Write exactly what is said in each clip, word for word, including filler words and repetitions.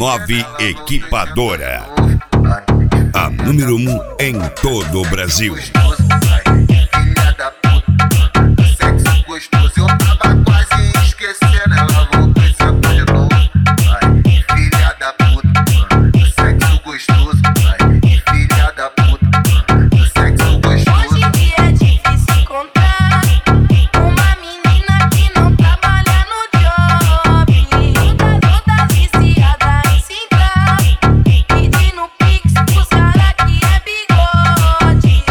nove Equipadora. A número um em todo o Brasil. Filha da puta, sexo gostoso, eu tava quase esquecendo, ela voltou e sentou de novo. Ai, filha da puta, sexo gostoso. Ai, filha da puta, sexo gostoso. Hoje em dia é difícil encontrar uma menina que não trabalha no job. Toda viciada em se entrar, pedindo pix pros cara que é bigode.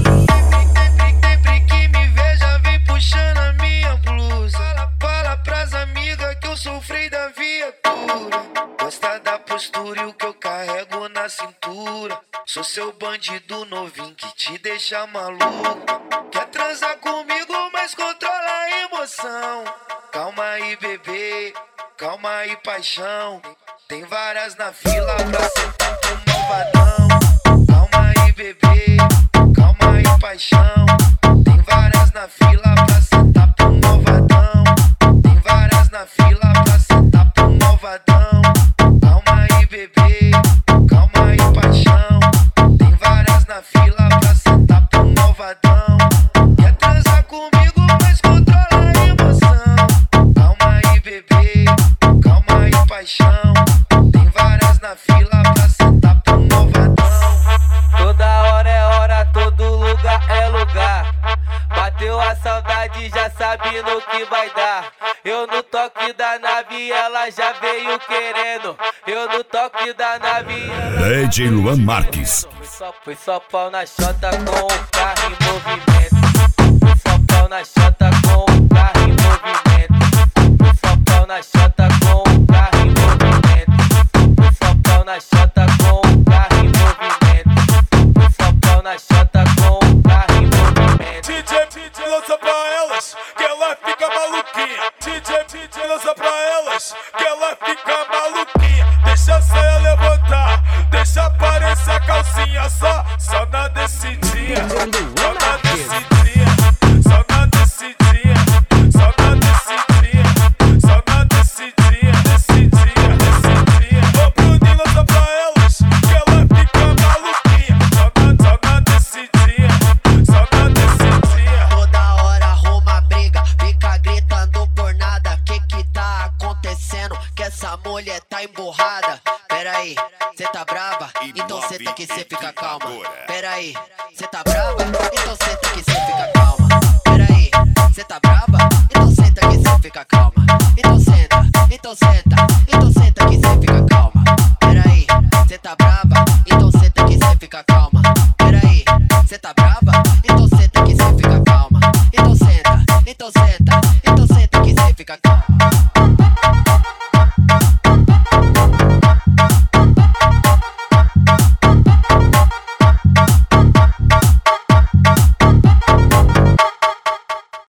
Sempre que me veja vem puxando a minha blusa. Fala, fala pras amigas que eu sofri da viatura. Gosta da postura e o que eu carrego na cintura. Sou seu bandido novinho que te deixa maluco. Quer transar comigo, mas controla a emoção. Calma aí, bebê, calma aí, paixão. Tem várias na fila pra sentar pro malvadão. Calma aí, bebê, calma aí, paixão. Tem várias na fila pra sentar pro malvadão. Tem várias na fila pra sentar pro malvadão. Calma aí, bebê, calma aí, paixão. Tem várias na fila pra sentar pro malvadão. Quer transar comigo, mas controla a emoção. Calma aí, bebê, calma aí, paixão. Tem várias na fila pra sentar pro malvadão. Toda hora é hora, todo lugar é lugar. Bateu a saudade, já sabe no que vai dar. Eu no toque da nave, ela já veio querendo. Eu no toque da nave, ela D J Luan Marques. Foi só, foi só pau na chota com o carro em movimento. Foi só pau na chota com o carro em movimento. Foi só pau na chota com o carro em movimento. Foi só pau na chota com o carro em movimento. Foi só pau na chota com o carro em movimento. D J, D J lança pra elas, que ela fica maluquinha. D J, D J lança pra elas, que ela fica maluquinha. Deixa a saia levantar, deixa aparecer a calcinha. Só, só na descidinha, só na descidinha, só na descidinha, só na descidinha, só na descidinha, descidinha, descidinha. Ô Bruninho lança pra elas, que ela fica maluquinha. Só na, só na descidinha, só na descidinha. Toda hora arruma briga, fica gritando por nada. Que que tá acontecendo? Que essa mulher tá emburrada. Pera aí, cê tá brava? Então senta que cê fica calma. Pera aí, cê tá brava? Então senta que cê fica calma. Pera aí, cê tá brava? Então senta que cê fica calma. Então senta, então senta.